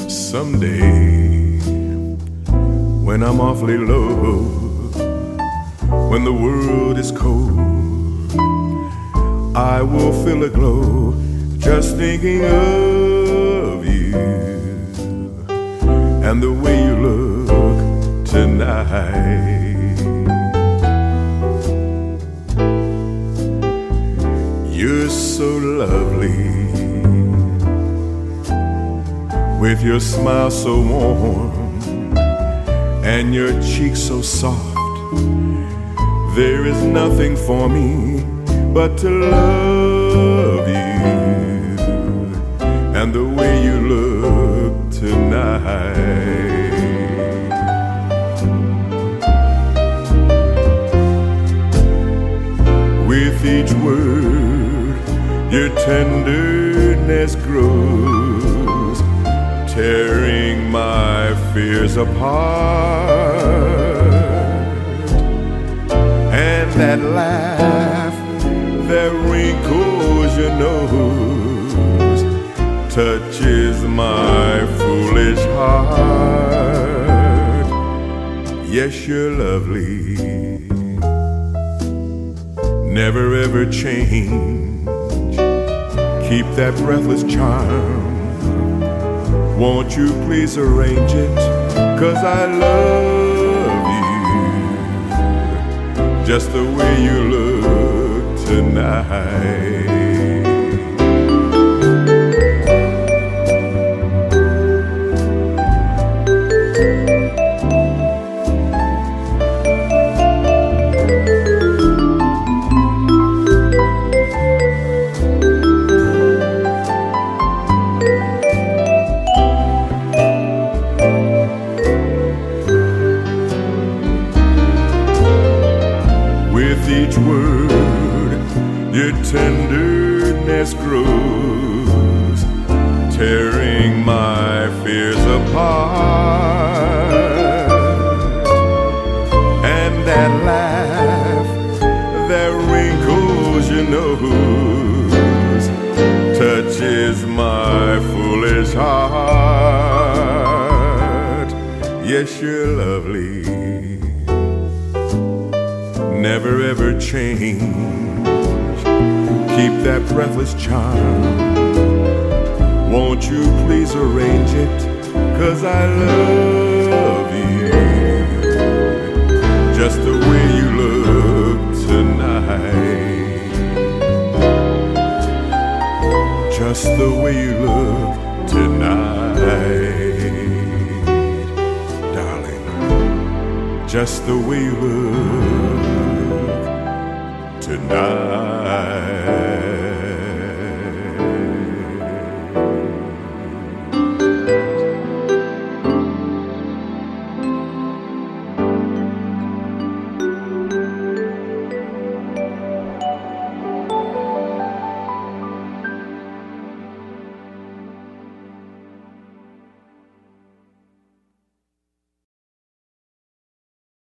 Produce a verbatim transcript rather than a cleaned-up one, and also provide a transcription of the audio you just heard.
Someday, when I'm awfully low, when the world is cold, I will feel a glow just thinking of you and the way you look tonight. You're so lovely, with your smile so warm and your cheeks so soft. There is nothing for me but to love you and the way you look tonight. With each word, your tenderness grows, tearing my fears apart. And that laugh that wrinkles your nose touches my foolish heart. Yes, you're lovely, never ever change. Keep that breathless charm. Won't you please arrange it? 'Cause I love you just the way you look tonight. With each word, your tenderness grows, tearing my fears apart. And that laugh that wrinkles your nose touches my foolish heart. Yes, you're lovely, never ever change. Keep that breathless charm. Won't you please arrange it? 'Cause I love you just the way you look tonight. Just the way you look tonight, darling. Just the way you look tonight.